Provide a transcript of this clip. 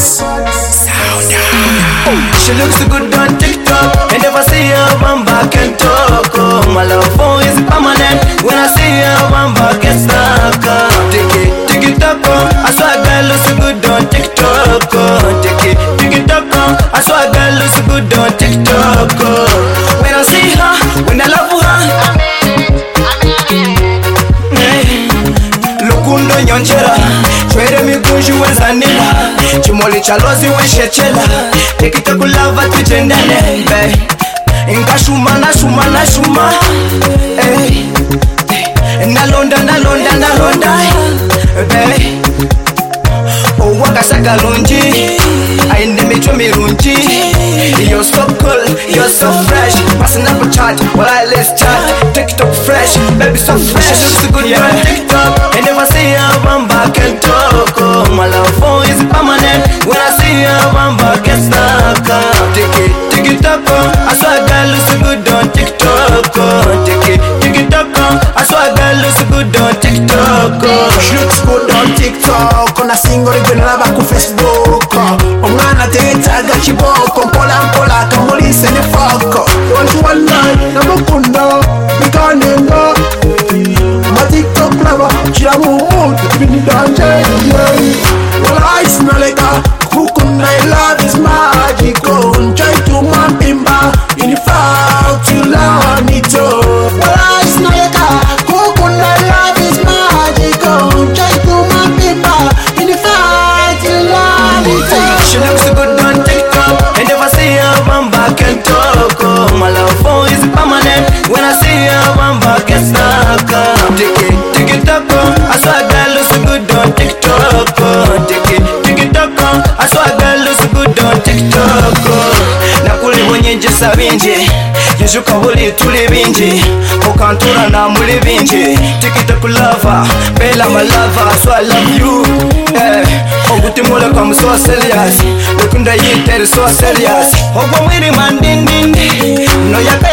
She looks so good on TikTok. I never see her one back and talk. Oh, my love for is permanent. When I see her one back get stuck. Take it up. I swear girl looks so good on TikTok. Take it up. I swear girl looks so good on TikTok. When I see her, when I love her. Lukundo nyonjera chwere mikunju wezanila chimoli chalozi wenshechela tekite kulava tujendane inga shuma nalonda owakashaka lunji aine michwa mirunji. You're so cool, you're so fresh. Passing up a chat while I let's chat. TikTok fresh, baby so fresh. She looks so good on TikTok. I never see her one back and talk. Oh, my love for is permanent. When I see her one back get stuck. Take it up. I swear girl looks so good on TikTok. Take it up. I swear girl looks so good on TikTok. She looks good on TikTok. On a single regular ku Facebook. Omwana tetaga chiboko mpola kamulise ne foko. One night namukunda bikanenga. Ma TikTok lava chiramu mutu bini danje. Well I smell like a kukunda. Love is magical. Try to mampimba in fact you learn it all. Well I smell like a kukunda. Love is magical. Try to mampimba in fact you learn it all. She looks so good on TikTok. I never see her one back and talk. Oh, my love for is permanent. When I see her one back get stuck. Take it up. I swear girl looks so good on TikTok. Take it up. I swear girl looks so good on TikTok. Nakuli mwenyenjesa binji yeshuka buli tuli binji okantura na muli binji. TikTok lover, bella my lover, so I love you. Ogutimula come so serious. Lukunda yitere so serious. Ogwa mwiri mandindindi no yaka